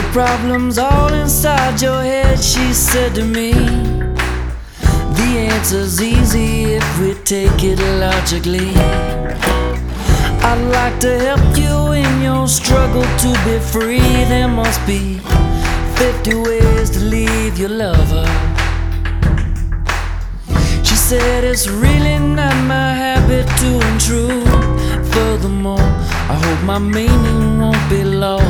problems all inside your head, she said to me. The answer's easy if we take it logically. I'd like to help you in your struggle to be free. There must be 50 ways to leave your lover. She said it's really not my habit to intrude. Furthermore, I hope my meaning won't be lost.